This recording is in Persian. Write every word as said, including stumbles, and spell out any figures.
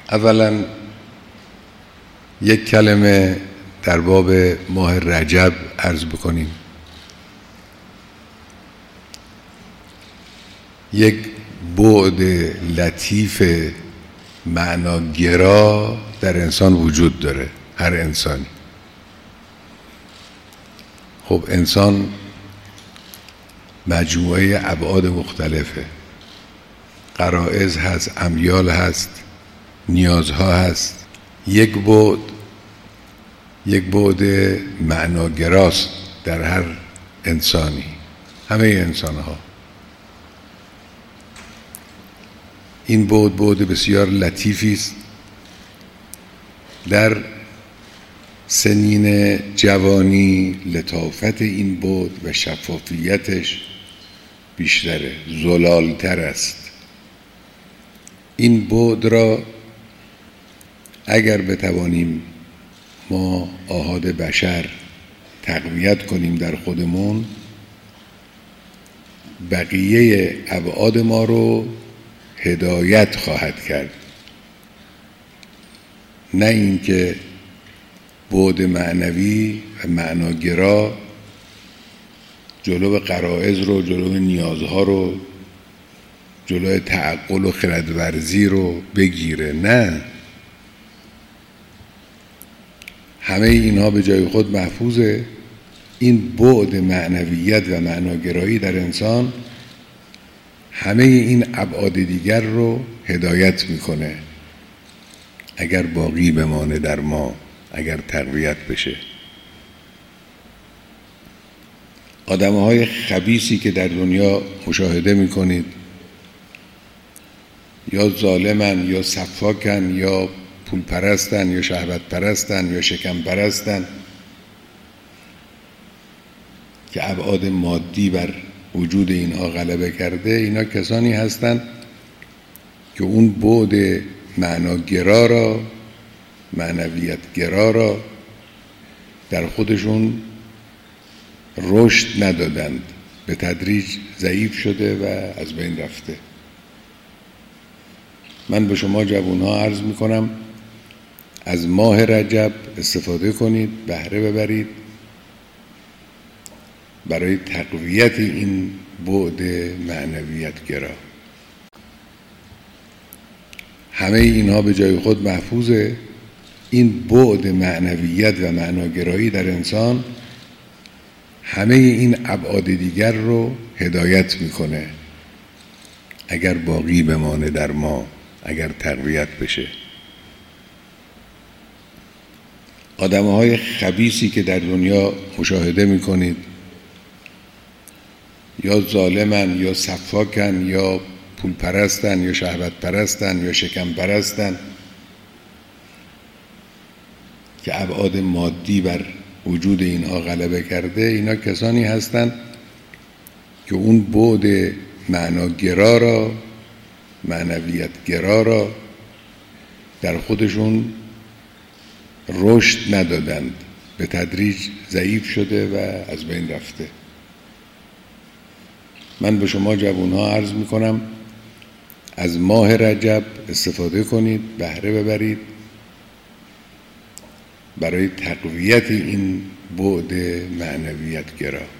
اولا یک کلمه در باب ماه رجب عرض بکنیم. یک بعد لطیف معناگرا در انسان وجود داره، هر انسانی. خب انسان مجموعه ابعاد مختلفه، غرایز هست، امیال هست، نیازها هست. یک بعد یک بعد معناگراست در هر انسانی، همه انسانها. این بعد بعد بسیار لطیفی است. در سنین جوانی لطافت این بعد و شفافیتش بیشتره، زلالتر است. این بعد را اگر بتوانیم ما آحاد بشر تقویت کنیم در خودمون، بقیه ابعاد ما رو هدایت خواهد کرد. نه اینکه بعد معنوی و معناگرا جلو غرایز رو، جلو نیازها رو، جلو تعقل و خردورزی رو بگیره. نه، همه اینها به جای خود محفوظه. این بعد معنویت و معناگرایی در انسان همه این ابعاد دیگر رو هدایت میکنه، اگر باقی بمانه در ما، اگر تقویت بشه. آدمهای خبیثی که در دنیا مشاهده میکنید، یا ظالمن یا سفاکن یا پول پرستن یا شهوت پرستن یا شکم پرستن که ابعاد مادی بر وجود اینها غلبه کرده، اینا کسانی هستند که اون بعد معناگرا را، معنویت گرا را در خودشون رشد ندادند، به تدریج ضعیف شده و از بین رفته. من به شما جوانها عرض میکنم از ماه رجب استفاده کنید، بهره ببرید برای تقویت این بعد معنویت گرا. همه اینها به جای خود محفوظه. این بعد معنویت و معناگرایی در انسان همه این ابعاد دیگر رو هدایت میکنه، اگر باقی بمانه در ما، اگر تقویت بشه. آدمهای خبیثی که در دنیا مشاهده میکنید، یا ظالمن یا سفاکن یا پول پرستن یا شهوت پرستن یا شکم پرستن که ابعاد مادی بر وجود اینها غلبه کرده، اینا کسانی هستند که اون بعد معناگرا را، معنویت گرا را در خودشون رشد ندادند، به تدریج ضعیف شده و از بین رفته. من به شما جوانها عرض میکنم از ماه رجب استفاده کنید، بهره ببرید برای تقویت این بعد معنویت گرا.